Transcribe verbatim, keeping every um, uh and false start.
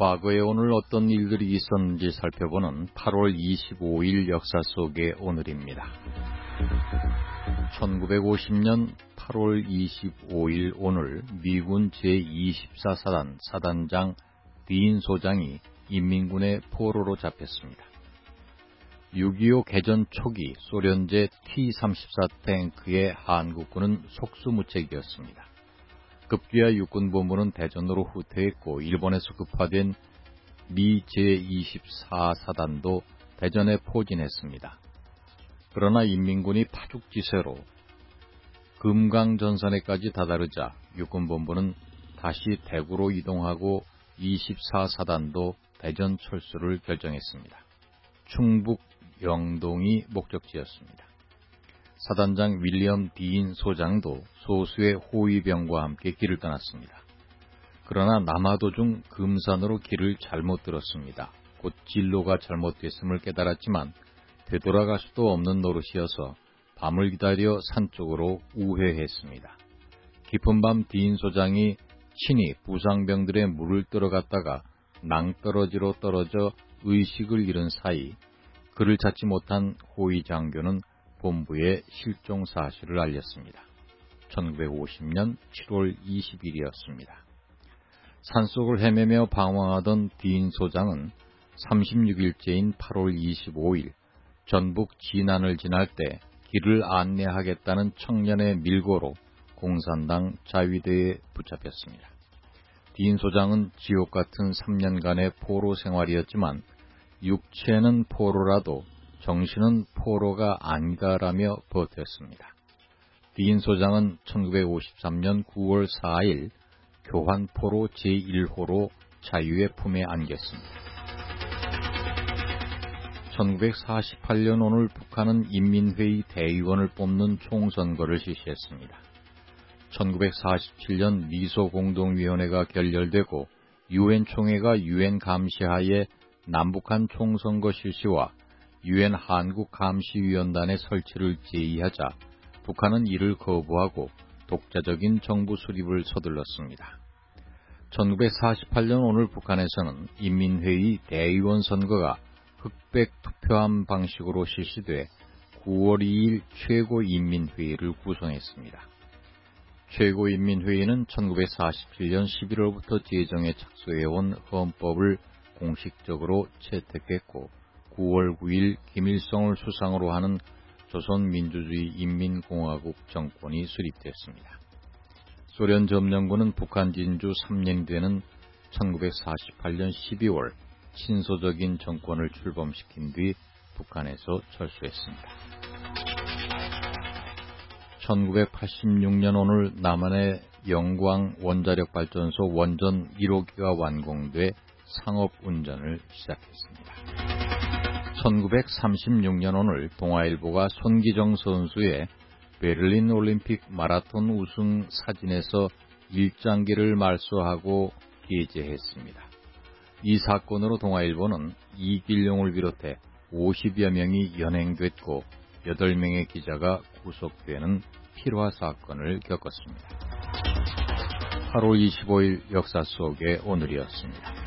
과거에 오늘 어떤 일들이 있었는지 살펴보는 팔월 이십오일 역사 속의 오늘입니다. 천구백오십년 팔월 이십오일 오늘 미군 제이십사 사단 사단장 딘 소장이 인민군의 포로로 잡혔습니다. 육이오 개전 초기 소련제 티 삼십사 탱크의 한국군은 속수무책이었습니다. 급기야 육군본부는 대전으로 후퇴했고 일본에서 급파된 미 제이십사 사단도 대전에 포진했습니다. 그러나 인민군이 파죽지세로 금강전선에까지 다다르자 육군본부는 다시 대구로 이동하고 이십사 사단도 대전 철수를 결정했습니다. 충북 영동이 목적지였습니다. 사단장 윌리엄 딘 소장도 소수의 호위병과 함께 길을 떠났습니다. 그러나 남하도중 금산으로 길을 잘못 들었습니다. 곧 진로가 잘못됐음을 깨달았지만 되돌아갈 수도 없는 노릇이어서 밤을 기다려 산 쪽으로 우회했습니다. 깊은 밤 딘 소장이 친히 부상병들의 물을 떨어갔다가 낭떠러지로 떨어져 의식을 잃은 사이 그를 찾지 못한 호위 장교는 본부에 실종 사실을 알렸습니다. 천구백오십년 칠월 이십일이었습니다. 산속을 헤매며 방황하던 딘 소장은 삼십육일째인 팔월 이십오일 전북 진안을 지날 때 길을 안내하겠다는 청년의 밀고로 공산당 자위대에 붙잡혔습니다. 딘 소장은 지옥 같은 삼 년간의 포로 생활이었지만 육체는 포로라도 정신은 포로가 아니다라며 버텼습니다. 딘 소장은 천구백오십삼년 구월 사일 교환포로 제일호로 자유의 품에 안겼습니다. 천구백사십팔년 오늘 북한은 인민회의 대의원을 뽑는 총선거를 실시했습니다. 천구백사십칠년 미소공동위원회가 결렬되고 유엔 총회가 유엔 감시하에 남북한 총선거 실시와 유엔 한국감시위원단의 설치를 제의하자 북한은 이를 거부하고 독자적인 정부 수립을 서둘렀습니다. 천구백사십팔년 오늘 북한에서는 인민회의 대의원 선거가 흑백 투표함 방식으로 실시돼 구월 이일 최고인민회의를 구성했습니다. 최고인민회의는 천구백사십칠년 십일월부터 제정에 착수해온 헌법을 공식적으로 채택했고 구월 구일 김일성을 수상으로 하는 조선민주주의인민공화국 정권이 수립됐습니다. 소련 점령군은 북한 진주 삼 년이 되는 천구백사십팔년 십이월 친소적인 정권을 출범시킨 뒤 북한에서 철수했습니다. 천구백팔십육년 오늘 남한의 영광 원자력발전소 원전 일호기가 완공돼 상업운전을 시작했습니다. 천구백삼십육년 오늘 동아일보가 손기정 선수의 베를린 올림픽 마라톤 우승 사진에서 일장기를 말소하고 게재했습니다. 이 사건으로 동아일보는 이길용을 비롯해 오십여 명이 연행됐고 여덟 명의 기자가 구속되는 필화 사건을 겪었습니다. 팔월 이십오일 역사 속의 오늘이었습니다.